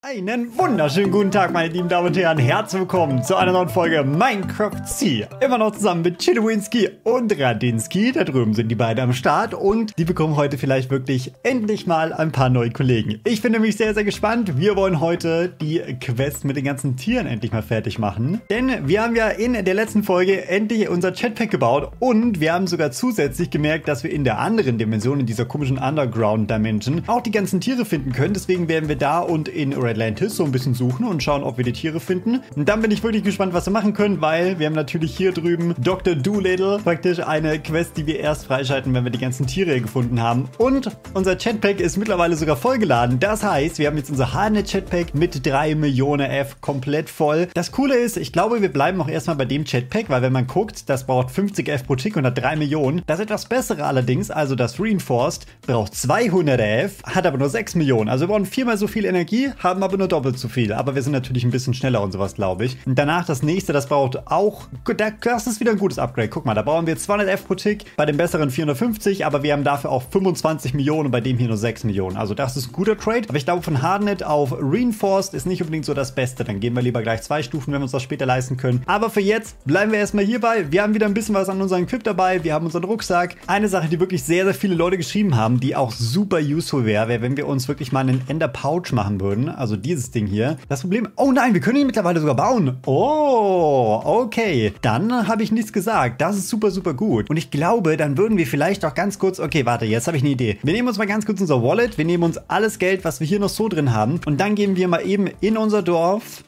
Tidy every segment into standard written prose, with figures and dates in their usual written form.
Einen wunderschönen guten Tag, meine lieben Damen und Herren. Herzlich willkommen zu einer neuen Folge Minecraft Sea. Immer noch zusammen mit Chillowinski und Radinski. Da drüben sind die beiden am Start und die bekommen heute vielleicht wirklich endlich mal ein paar neue Kollegen. Ich bin nämlich sehr, sehr gespannt. Wir wollen heute die Quest mit den ganzen Tieren endlich mal fertig machen. Denn wir haben ja in der letzten Folge endlich unser Jetpack gebaut und wir haben sogar zusätzlich gemerkt, dass wir in der anderen Dimension, in dieser komischen Underground Dimension, auch die ganzen Tiere finden können. Deswegen werden wir da und in Redlantis so ein bisschen suchen und schauen, ob wir die Tiere finden. Und dann bin ich wirklich gespannt, was wir machen können, weil wir haben natürlich hier drüben Dr. Doolittle, praktisch eine Quest, die wir erst freischalten, wenn wir die ganzen Tiere gefunden haben. Und unser Jetpack ist mittlerweile sogar vollgeladen. Das heißt, wir haben jetzt unser Hardnet Jetpack mit 3 Millionen F komplett voll. Das Coole ist, ich glaube, wir bleiben auch erstmal bei dem Jetpack, weil wenn man guckt, das braucht 50 F pro Tick und hat 3 Millionen. Das etwas bessere allerdings, also das Reinforced, braucht 200 F, hat aber nur 6 Millionen. Also wir brauchen viermal so viel Energie, haben aber nur doppelt so viel. Aber wir sind natürlich ein bisschen schneller und sowas, glaube ich. Und danach das nächste, das braucht auch, das ist wieder ein gutes Upgrade. Guck mal, da brauchen wir 200 F pro Tick, bei dem besseren 450, aber wir haben dafür auch 25 Millionen und bei dem hier nur 6 Millionen. Also das ist ein guter Trade. Aber ich glaube, von Hardnet auf Reinforced ist nicht unbedingt so das Beste. Dann gehen wir lieber gleich 2 Stufen, wenn wir uns das später leisten können. Aber für jetzt bleiben wir erstmal hierbei. Wir haben wieder ein bisschen was an unserem Equip dabei. Wir haben unseren Rucksack. Eine Sache, die wirklich sehr, sehr viele Leute geschrieben haben, die auch super useful wäre, wenn wir uns wirklich mal einen Ender Pouch machen würden. Also dieses Ding hier. Das Problem, oh nein, wir können ihn mittlerweile sogar bauen. Oh, okay. Dann habe ich nichts gesagt. Das ist super, super gut. Und ich glaube, dann würden wir vielleicht auch ganz kurz, okay, warte, jetzt habe ich eine Idee. Wir nehmen uns mal ganz kurz unser Wallet. Wir nehmen uns alles Geld, was wir hier noch so drin haben. Und dann gehen wir mal eben in unser Dorf.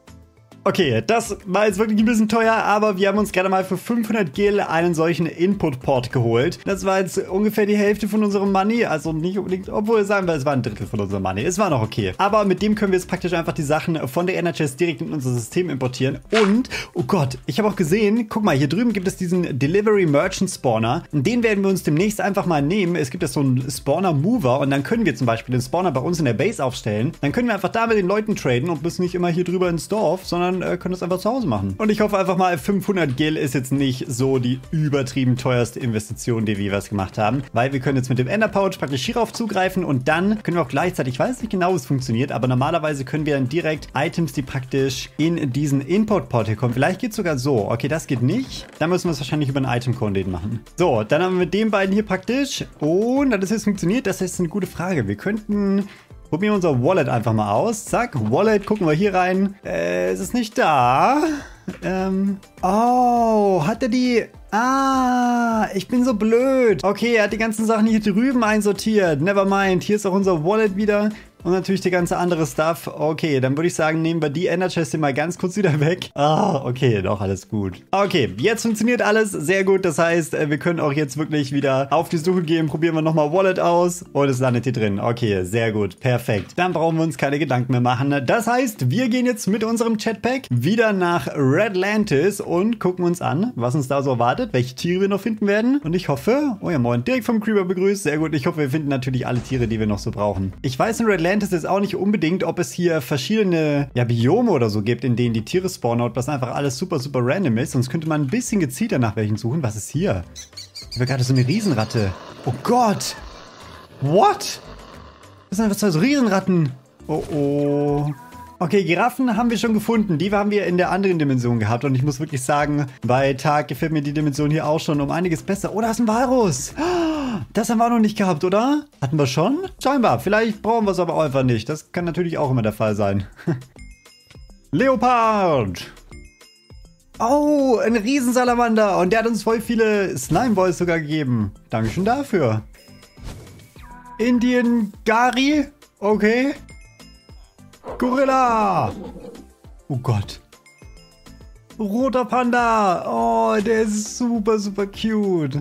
Okay, das war jetzt wirklich ein bisschen teuer, aber wir haben uns gerade mal für 500 Gil einen solchen Input-Port geholt. Das war jetzt ungefähr die Hälfte von unserem Money, also nicht unbedingt, obwohl sagen wir, es war ein Drittel von unserem Money. Es war noch okay. Aber mit dem können wir jetzt praktisch einfach die Sachen von der Ender-Chest direkt in unser System importieren. Und, oh Gott, ich habe auch gesehen, guck mal, hier drüben gibt es diesen Delivery Merchant Spawner. Den werden wir uns demnächst einfach mal nehmen. Es gibt jetzt so einen Spawner-Mover und dann können wir zum Beispiel den Spawner bei uns in der Base aufstellen. Dann können wir einfach da mit den Leuten traden und müssen nicht immer hier drüber ins Dorf, sondern können das einfach zu Hause machen. Und ich hoffe einfach mal, 500 Gil ist jetzt nicht so die übertrieben teuerste Investition, die wir was gemacht haben, weil wir können jetzt mit dem Ender Pouch praktisch hierauf zugreifen und dann können wir auch gleichzeitig, ich weiß nicht genau, wie es funktioniert, aber normalerweise können wir dann direkt Items, die praktisch in diesen Import-Port hier kommen. Vielleicht geht es sogar so. Okay, das geht nicht. Dann müssen wir es wahrscheinlich über einen Item-Content machen. So, dann haben wir mit den beiden hier praktisch und das jetzt funktioniert, das ist eine gute Frage. Wir könnten... Probieren wir unser Wallet einfach mal aus. Zack, Wallet, gucken wir hier rein. Ist es nicht da? Oh, hat er die... Ah, ich bin so blöd. Okay, er hat die ganzen Sachen hier drüben einsortiert. Nevermind, hier ist auch unser Wallet wieder. Und natürlich der ganze andere Stuff. Okay, dann würde ich sagen, nehmen wir die Ender Chest hier mal ganz kurz wieder weg. Ah, okay, doch, alles gut. Okay, jetzt funktioniert alles sehr gut. Das heißt, wir können auch jetzt wirklich wieder auf die Suche gehen. Probieren wir nochmal Wallet aus. Und es landet hier drin. Okay, sehr gut, perfekt. Dann brauchen wir uns keine Gedanken mehr machen. Das heißt, wir gehen jetzt mit unserem Jetpack wieder nach Redlantis und gucken uns an, was uns da so erwartet, welche Tiere wir noch finden werden. Und ich hoffe, oh ja moin, direkt vom Creeper begrüßt. Sehr gut, ich hoffe, wir finden natürlich alle Tiere, die wir noch so brauchen. Ich weiß in Redlantis ist auch nicht unbedingt, ob es hier verschiedene Biome oder so gibt, in denen die Tiere spawnen, ob das einfach alles super, super random ist. Sonst könnte man ein bisschen gezielter nach welchen suchen. Was ist hier? Ich habe gerade so eine Riesenratte. Oh Gott! What? Das sind einfach 2 so Riesenratten. Oh oh. Okay, Giraffen haben wir schon gefunden. Die haben wir in der anderen Dimension gehabt. Und ich muss wirklich sagen, bei Tag gefällt mir die Dimension hier auch schon um einiges besser. Oh, da ist ein Walrus. Das haben wir auch noch nicht gehabt, oder? Hatten wir schon? Scheinbar. Vielleicht brauchen wir es aber auch einfach nicht. Das kann natürlich auch immer der Fall sein. Leopard. Oh, ein Riesensalamander. Und der hat uns voll viele Slime-Balls sogar gegeben. Dankeschön dafür. Indian Gari. Okay. Gorilla! Oh Gott. Roter Panda! Oh, der ist super, super cute.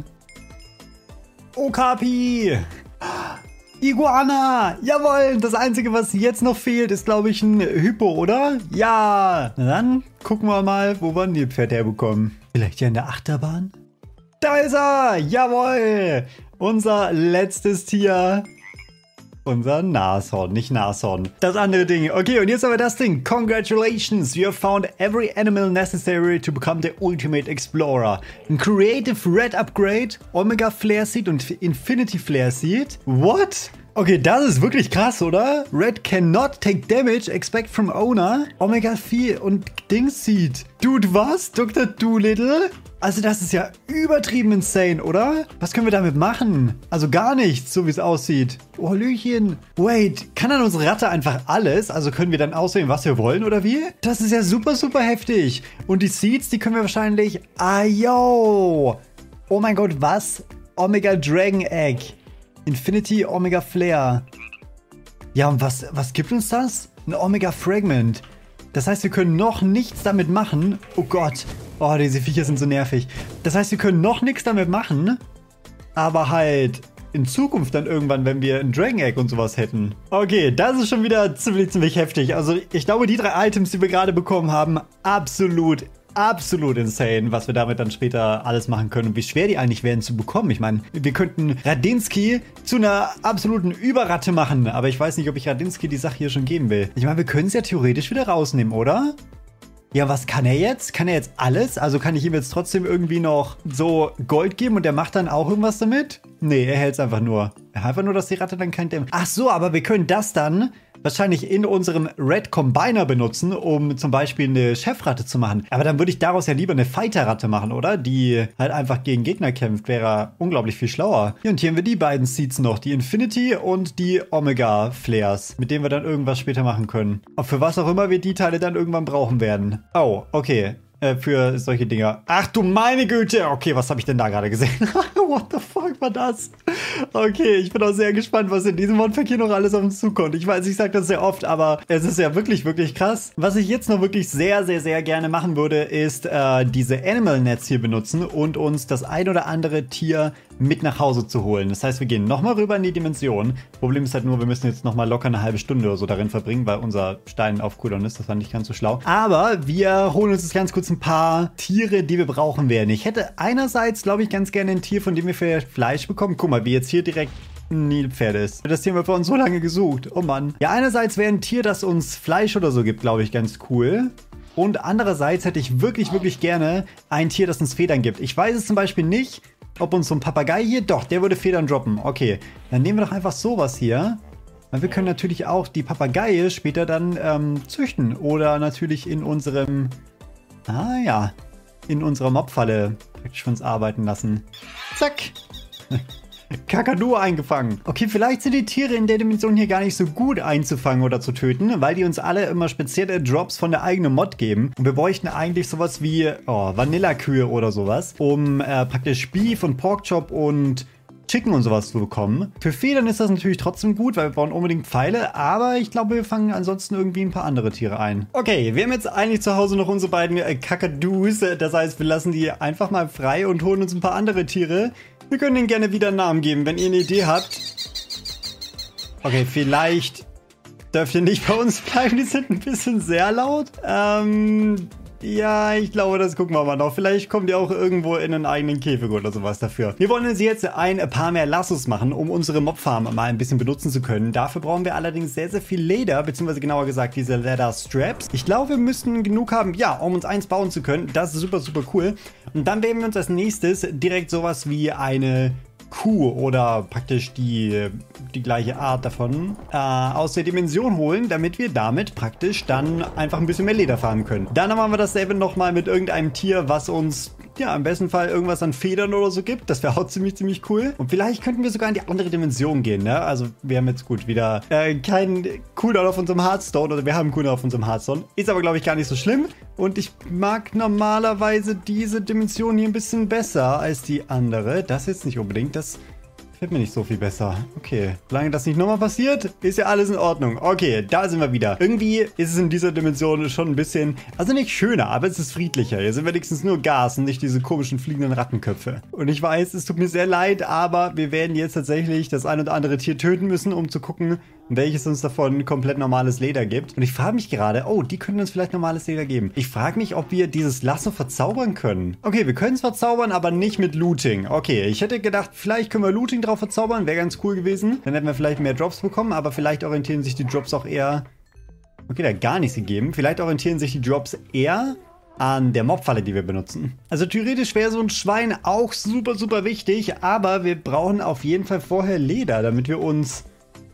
Okapi! Iguana! Jawohl! Das Einzige, was jetzt noch fehlt, ist, glaube ich, ein Hippo, oder? Ja! Na dann gucken wir mal, wo wir ein Nilpferd herbekommen. Vielleicht hier in der Achterbahn? Da ist er! Jawohl! Unser letztes Tier. Unser Nashorn, nicht Nashorn. Das andere Ding. Okay, und jetzt haben wir das Ding. Congratulations, you have found every animal necessary to become the ultimate explorer. Ein Creative Red Upgrade, Omega Flare Seed und Infinity Flare Seed. What? Okay, das ist wirklich krass, oder? Red cannot take damage, expect from owner. Omega 4 und Dings Seed. Dude, was? Dr. Doolittle? Also das ist ja übertrieben insane, oder? Was können wir damit machen? Also gar nichts, so wie es aussieht. Oh, Hallöchen. Wait, kann dann unsere Ratte einfach alles? Also können wir dann auswählen, was wir wollen, oder wie? Das ist ja super, super heftig. Und die Seeds, die können wir wahrscheinlich... Ah, yo. Oh mein Gott, was? Omega Dragon Egg. Infinity Omega Flare. Ja, und was gibt uns das? Ein Omega Fragment. Das heißt, wir können noch nichts damit machen. Oh Gott. Oh, diese Viecher sind so nervig. Das heißt, wir können noch nichts damit machen. Aber halt in Zukunft dann irgendwann, wenn wir ein Dragon Egg und sowas hätten. Okay, das ist schon wieder ziemlich heftig. Also ich glaube, die 3 Items, die wir gerade bekommen haben, absolut insane, was wir damit dann später alles machen können und wie schwer die eigentlich werden zu bekommen. Ich meine, wir könnten Radinsky zu einer absoluten Überratte machen, aber ich weiß nicht, ob ich Radinsky die Sache hier schon geben will. Ich meine, wir können es ja theoretisch wieder rausnehmen, oder? Ja, was kann er jetzt? Kann er jetzt alles? Also kann ich ihm jetzt trotzdem irgendwie noch so Gold geben und der macht dann auch irgendwas damit? Nee, er hält es einfach nur. Einfach nur, dass die Ratte dann kein Damage... Ach so, aber wir können das dann wahrscheinlich in unserem Red Combiner benutzen, um zum Beispiel eine Chefratte zu machen. Aber dann würde ich daraus ja lieber eine Fighter-Ratte machen, oder? Die halt einfach gegen Gegner kämpft. Wäre unglaublich viel schlauer. Ja, und hier haben wir die beiden Seeds noch. Die Infinity und die Omega Flares, mit denen wir dann irgendwas später machen können. Auch für was auch immer wir die Teile dann irgendwann brauchen werden. Oh, okay. Für solche Dinger. Ach du meine Güte. Okay, was habe ich denn da gerade gesehen? What the fuck war das? Okay, ich bin auch sehr gespannt, was in diesem Modpack hier noch alles auf uns zukommt. Ich weiß, ich sage das sehr oft, aber es ist ja wirklich krass. Was ich jetzt noch wirklich sehr gerne machen würde, ist diese Animal Nets hier benutzen und uns das ein oder andere Tier mit nach Hause zu holen. Das heißt, wir gehen nochmal rüber in die Dimension. Problem ist halt nur, wir müssen jetzt nochmal locker eine halbe Stunde oder so darin verbringen, weil unser Stein auf Cooldown ist. Das war nicht ganz so schlau. Aber wir holen uns jetzt ganz kurz ein paar Tiere, die wir brauchen werden. Ich hätte einerseits, glaube ich, ganz gerne ein Tier, von dem wir vielleicht Fleisch bekommen. Guck mal, wie jetzt hier direkt ein Nilpferd ist. Das Tier haben wir vor uns so lange gesucht. Oh Mann. Ja, einerseits wäre ein Tier, das uns Fleisch oder so gibt, glaube ich, ganz cool. Und andererseits hätte ich wirklich gerne ein Tier, das uns Federn gibt. Ich weiß es zum Beispiel nicht, ob uns so ein Papagei hier... Doch, der würde Federn droppen. Okay, dann nehmen wir doch einfach sowas hier. Weil wir können natürlich auch die Papageie später dann züchten. Oder natürlich in unserem... Ah ja, in unserer Mobfalle praktisch für uns arbeiten lassen. Zack. Kakadu eingefangen. Okay, vielleicht sind die Tiere in der Dimension hier gar nicht so gut einzufangen oder zu töten, weil die uns alle immer spezielle Drops von der eigenen Mod geben. Und wir bräuchten eigentlich sowas wie Vanillakühe oder sowas, um praktisch Beef und Porkchop und Chicken und sowas zu bekommen. Für Federn ist das natürlich trotzdem gut, weil wir brauchen unbedingt Pfeile, aber ich glaube, wir fangen ansonsten irgendwie ein paar andere Tiere ein. Okay, wir haben jetzt eigentlich zu Hause noch unsere beiden Kakadus, das heißt, wir lassen die einfach mal frei und holen uns ein paar andere Tiere. Wir können ihnen gerne wieder einen Namen geben, wenn ihr eine Idee habt. Okay, vielleicht dürft ihr nicht bei uns bleiben, die sind ein bisschen sehr laut. Ja, ich glaube, das gucken wir mal noch. Vielleicht kommt ihr auch irgendwo in einen eigenen Käfig oder sowas dafür. Wir wollen uns jetzt ein paar mehr Lassos machen, um unsere Mobfarm mal ein bisschen benutzen zu können. Dafür brauchen wir allerdings sehr viel Leder, beziehungsweise genauer gesagt diese Leather Straps. Ich glaube, wir müssten genug haben, ja, um uns eins bauen zu können. Das ist super cool. Und dann werden wir uns als nächstes direkt sowas wie eine Kuh oder praktisch die gleiche Art davon aus der Dimension holen, damit wir damit praktisch dann einfach ein bisschen mehr Leder farmen können. Dann machen wir dasselbe nochmal mit irgendeinem Tier, was uns ja im besten Fall irgendwas an Federn oder so gibt. Das wäre auch ziemlich cool. Und vielleicht könnten wir sogar in die andere Dimension gehen, ne? Also wir haben jetzt gut wieder keinen Cooldown auf unserem Hearthstone, oder wir haben einen Cooldown auf unserem Hearthstone. Ist aber, glaube ich, gar nicht so schlimm. Und ich mag normalerweise diese Dimension hier ein bisschen besser als die andere. Das jetzt nicht unbedingt. Das gefällt mir nicht so viel besser. Okay, solange das nicht nochmal passiert, ist ja alles in Ordnung. Okay, da sind wir wieder. Irgendwie ist es in dieser Dimension schon ein bisschen, also nicht schöner, aber es ist friedlicher. Hier sind wenigstens nur Gas und nicht diese komischen fliegenden Rattenköpfe. Und ich weiß, es tut mir sehr leid, aber wir werden jetzt tatsächlich das ein oder andere Tier töten müssen, um zu gucken, welches uns davon komplett normales Leder gibt. Und ich frage mich gerade, oh, die können uns vielleicht normales Leder geben. Ich frage mich, ob wir dieses Lasso verzaubern können. Okay, wir können es verzaubern, aber nicht mit Looting. Okay, ich hätte gedacht, vielleicht können wir Looting drauf verzaubern. Wäre ganz cool gewesen. Dann hätten wir vielleicht mehr Drops bekommen, aber vielleicht orientieren sich die Drops auch eher... Okay, da hat gar nichts gegeben. Vielleicht orientieren sich die Drops eher an der Mobfalle, die wir benutzen. Also theoretisch wäre so ein Schwein auch super wichtig, aber wir brauchen auf jeden Fall vorher Leder, damit wir uns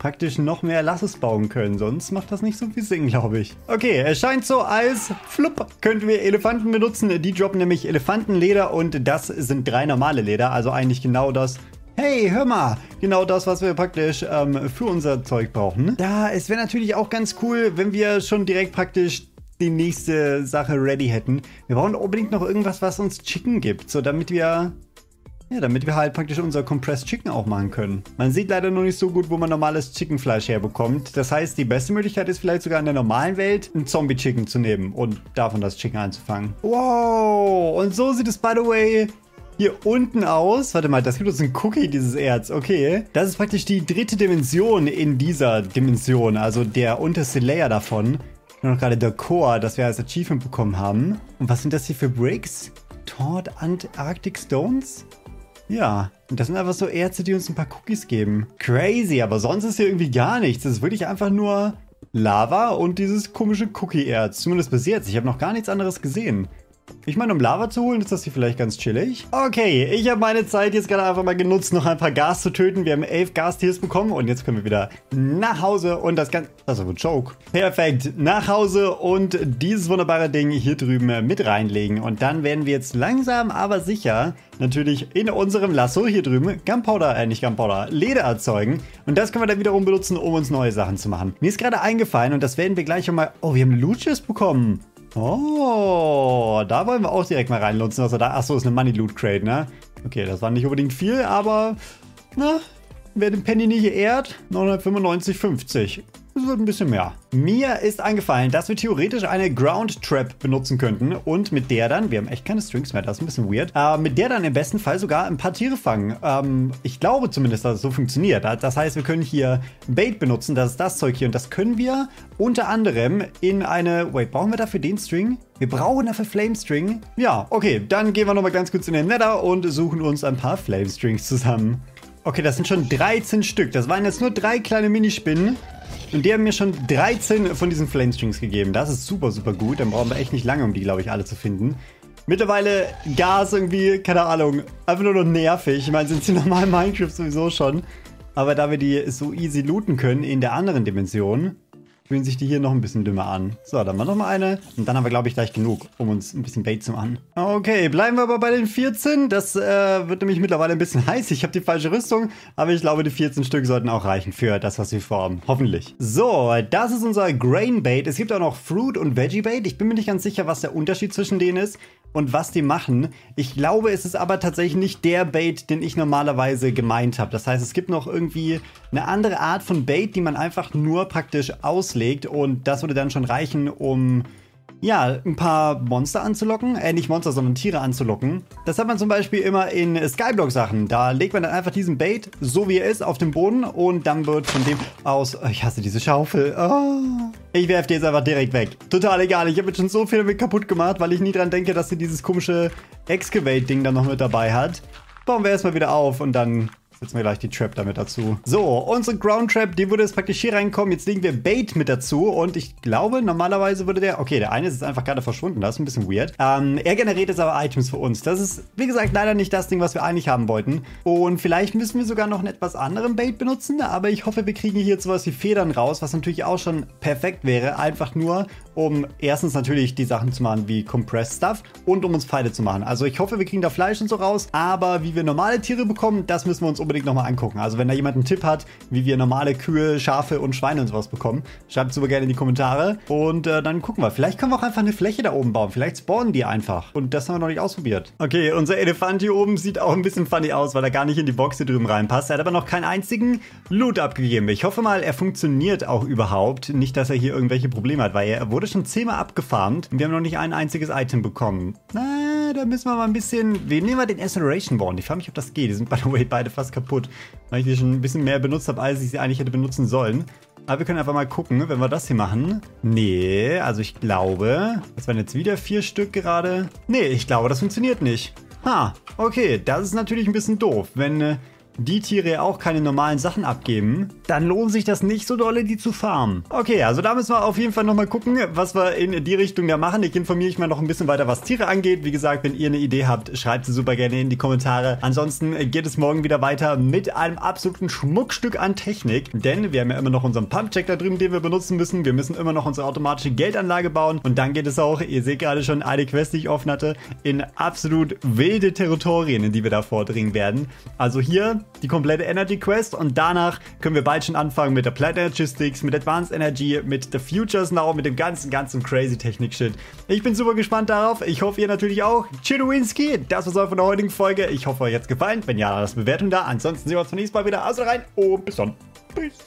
praktisch noch mehr Lasses bauen können. Sonst macht das nicht so viel Sinn, glaube ich. Okay, es scheint so, als flupp könnten wir Elefanten benutzen. Die droppen nämlich Elefantenleder und das sind 3 normale Leder. Also eigentlich genau das. Hey, hör mal, genau das, was wir praktisch für unser Zeug brauchen. Da, es wäre natürlich auch ganz cool, wenn wir schon direkt praktisch die nächste Sache ready hätten. Wir brauchen unbedingt noch irgendwas, was uns Chicken gibt, so damit wir halt praktisch unser Compressed Chicken auch machen können. Man sieht leider noch nicht so gut, wo man normales Chickenfleisch herbekommt. Das heißt, die beste Möglichkeit ist vielleicht sogar in der normalen Welt, ein Zombie-Chicken zu nehmen und davon das Chicken anzufangen. Wow, und so sieht es, by the way, hier unten aus. Warte mal, das gibt uns ein Cookie, dieses Erz. Okay. Das ist praktisch die 3. Dimension in dieser Dimension, also der unterste Layer davon. Nur noch gerade der Core, das wir als Achievement bekommen haben. Und was sind das hier für Bricks? Taught Antarctic Stones? Ja, und das sind einfach so Erze, die uns ein paar Cookies geben. Crazy, aber sonst ist hier irgendwie gar nichts. Das ist wirklich einfach nur Lava und dieses komische Cookie-Erz. Zumindest bis jetzt. Ich habe noch gar nichts anderes gesehen. Ich meine, um Lava zu holen, ist das hier vielleicht ganz chillig. Okay, ich habe meine Zeit jetzt gerade einfach mal genutzt, noch ein paar Gas zu töten. Wir haben 11 Gastiers bekommen und jetzt können wir wieder nach Hause und das Ganze... Das ist ein Joke. Perfekt, nach Hause und dieses wunderbare Ding hier drüben mit reinlegen. Und dann werden wir jetzt langsam, aber sicher natürlich in unserem Lasso hier drüben Leder erzeugen. Und das können wir dann wiederum benutzen, um uns neue Sachen zu machen. Mir ist gerade eingefallen und das werden wir gleich schon mal... Oh, wir haben eine Loot-Chest bekommen. Oh, da wollen wir auch direkt mal reinnutzen. Also da, achso, ist eine Money Loot Crate, ne? Okay, das war nicht unbedingt viel, aber na, wer den Penny nicht ehrt, 995,50. Das wird ein bisschen mehr. Mir ist eingefallen, dass wir theoretisch eine Ground Trap benutzen könnten und mit der dann, wir haben echt keine Strings mehr, das ist ein bisschen weird, mit der dann im besten Fall sogar ein paar Tiere fangen. Ich glaube zumindest, dass es so funktioniert. Das heißt, wir können hier Bait benutzen, das ist das Zeug hier und das können wir unter anderem in eine... Wait, brauchen wir dafür den String? Wir brauchen dafür Flame String? Ja, okay, dann gehen wir nochmal ganz kurz in den Nether und suchen uns ein paar Flame Strings zusammen. Okay, das sind schon 13 Stück. Das waren jetzt nur 3 kleine Minispinnen. Und die haben mir schon 13 von diesen Flame Strings gegeben. Das ist super, super gut. Dann brauchen wir echt nicht lange, um die, glaube ich, alle zu finden. Mittlerweile Gas irgendwie, keine Ahnung, einfach nur noch nervig. Ich meine, sind sie normal in Minecraft sowieso schon. Aber da wir die so easy looten können in der anderen Dimension, fühlen sich die hier noch ein bisschen dümmer an. So, dann machen wir noch mal eine. Und dann haben wir, glaube ich, gleich genug, um uns ein bisschen Bait zu machen. Okay, bleiben wir aber bei den 14. Das wird nämlich mittlerweile ein bisschen heiß. Ich habe die falsche Rüstung, aber ich glaube, die 14 Stück sollten auch reichen für das, was wir vorhaben. Hoffentlich. So, das ist unser Grain Bait. Es gibt auch noch Fruit und Veggie Bait. Ich bin mir nicht ganz sicher, was der Unterschied zwischen denen ist und was die machen. Ich glaube, es ist aber tatsächlich nicht der Bait, den ich normalerweise gemeint habe. Das heißt, es gibt noch irgendwie eine andere Art von Bait, die man einfach nur praktisch auslegt und das würde dann schon reichen, um ja, ein paar Monster anzulocken. Nicht Monster, sondern Tiere anzulocken. Das hat man zum Beispiel immer in Skyblock-Sachen. Da legt man dann einfach diesen Bait, so wie er ist, auf den Boden und dann wird von dem aus... Oh, ich hasse diese Schaufel. Oh. Ich werfe die jetzt einfach direkt weg. Total egal. Ich habe jetzt schon so viel damit kaputt gemacht, weil ich nie dran denke, dass sie dieses komische Excavate-Ding dann noch mit dabei hat. Bauen wir erstmal wieder auf und dann... Setzen wir gleich die Trap damit dazu. So, unsere Ground Trap, die würde jetzt praktisch hier reinkommen. Jetzt legen wir Bait mit dazu und ich glaube, normalerweise würde der... Okay, der eine ist jetzt einfach gerade verschwunden. Das ist ein bisschen weird. Er generiert jetzt aber Items für uns. Das ist, wie gesagt, leider nicht das Ding, was wir eigentlich haben wollten. Und vielleicht müssen wir sogar noch einen etwas anderen Bait benutzen. Aber ich hoffe, wir kriegen hier jetzt sowas wie Federn raus, was natürlich auch schon perfekt wäre. Einfach nur, um erstens natürlich die Sachen zu machen wie Compressed Stuff und um uns Pfeile zu machen. Also ich hoffe, wir kriegen da Fleisch und so raus. Aber wie wir normale Tiere bekommen, das müssen wir uns unbedingt nochmal angucken. Also wenn da jemand einen Tipp hat, wie wir normale Kühe, Schafe und Schweine und sowas bekommen, schreibt es super gerne in die Kommentare und dann gucken wir. Vielleicht können wir auch einfach eine Fläche da oben bauen. Vielleicht spawnen die einfach. Und das haben wir noch nicht ausprobiert. Okay, unser Elefant hier oben sieht auch ein bisschen funny aus, weil er gar nicht in die Box hier drüben reinpasst. Er hat aber noch keinen einzigen Loot abgegeben. Ich hoffe mal, er funktioniert auch überhaupt. Nicht, dass er hier irgendwelche Probleme hat, weil er wurde schon 10-mal abgefarmt und wir haben noch nicht ein einziges Item bekommen. Na, da müssen wir mal ein bisschen... Wir nehmen mal den Acceleration Bond. Ich frage mich, ob das geht. Die sind, by the way, beide fast kaputt, weil ich die schon ein bisschen mehr benutzt habe, als ich sie eigentlich hätte benutzen sollen. Aber wir können einfach mal gucken, wenn wir das hier machen. Nee, also ich glaube, das waren jetzt wieder 4 Stück gerade. Nee, ich glaube, das funktioniert nicht. Ha, okay, das ist natürlich ein bisschen doof. Wenn die Tiere auch keine normalen Sachen abgeben, dann lohnt sich das nicht so dolle, die zu farmen. Okay, also da müssen wir auf jeden Fall nochmal gucken, was wir in die Richtung da machen. Ich informiere mich mal noch ein bisschen weiter, was Tiere angeht. Wie gesagt, wenn ihr eine Idee habt, schreibt sie super gerne in die Kommentare. Ansonsten geht es morgen wieder weiter mit einem absoluten Schmuckstück an Technik, denn wir haben ja immer noch unseren Pumpcheck da drüben, den wir benutzen müssen. Wir müssen immer noch unsere automatische Geldanlage bauen und dann geht es auch, ihr seht gerade schon eine Quest, die ich offen hatte, in absolut wilde Territorien, in die wir da vordringen werden. Also hier die komplette Energy Quest und danach können wir bald schon anfangen mit der Plant Energy Sticks, mit Advanced Energy, mit The Futures Now, mit dem ganzen crazy Technik-Shit. Ich bin super gespannt darauf. Ich hoffe, ihr natürlich auch. Chidowinski, das war's auch von der heutigen Folge. Ich hoffe, euch hat's gefallen. Wenn ja, lasst eine Bewertung da. Ansonsten sehen wir uns beim nächsten Mal wieder. Also rein und bis dann. Peace.